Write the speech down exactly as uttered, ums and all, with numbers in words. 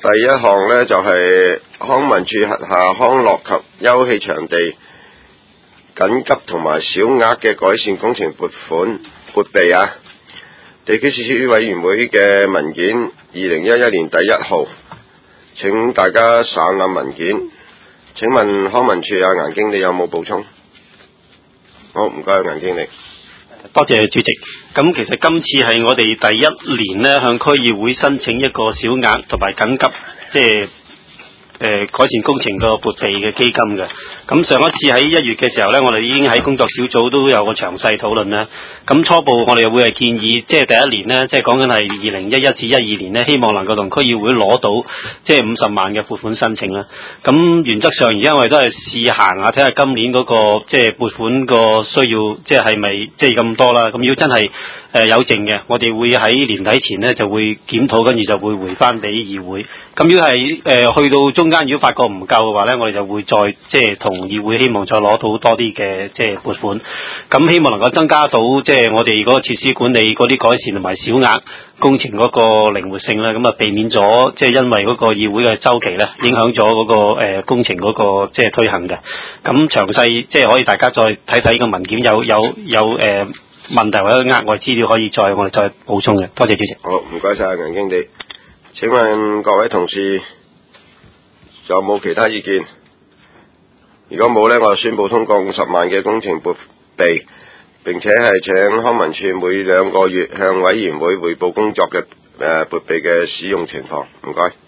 第一項呢，就係、是、康文署轄下康樂及休憩場地緊急同埋小額嘅改善工程撥款撥備啊。地區設施委員會嘅文件，二零一一年第一號，請大家省覽文件。請問康文署啊，顏經理有冇補充？好，唔該，顏經理。 多謝主席。咁其實今次係我哋第一年呢，向區議會申請一個小額同埋緊急，即係誒、呃、改善工程個撥備嘅基金嘅。咁上一次喺一月嘅時候呢，我哋已經喺工作小組都有個詳細討論啦。咁初步我哋會係建議，即係第一年呢，即係講緊係二零一一至一二年呢，希望能夠同區議會攞到即係五十萬嘅撥款申請啦。咁原則上而家我哋都係試行下，睇下今年嗰、那個即係撥款個需要，即係係咪即係咁多啦。咁如果真係誒、呃、有剩嘅，我哋會喺年底前呢就會檢討，跟住就會回翻俾議會。咁如果係誒、呃、去到中間，如果發覺唔夠嘅話呢，我哋就會再即係同議會希望再攞到多啲嘅即係撥款。咁希望能夠增加到即係我哋嗰個設施管理嗰啲改善同埋小額工程嗰個靈活性啦，咁啊避免咗即係因為嗰個議會嘅周期咧，影響咗嗰個誒、呃、工程嗰個即係推行嘅。咁詳細即係可以大家再睇睇呢個文件，有有有誒、呃、問題或者額外資料可以再我哋再補充嘅。多謝主席。 好，唔該晒顏經理。請問各位同事有冇其他意見？如果冇呢，我就宣布通過五十萬嘅工程撥備，並且係請康文署每兩個月向委員會匯報工作嘅誒撥備嘅使用情況。唔該。